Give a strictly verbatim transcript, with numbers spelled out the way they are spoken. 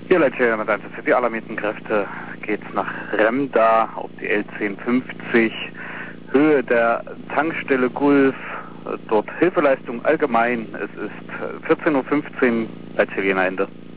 Ja, Leute, mit eins für die alarmierten Kräfte geht's nach Remda auf die L zehn fünfzig, Höhe der Tankstelle Gulf, dort Hilfeleistung allgemein. Es ist vierzehn Uhr fünfzehn, Leitziel Jena Ende.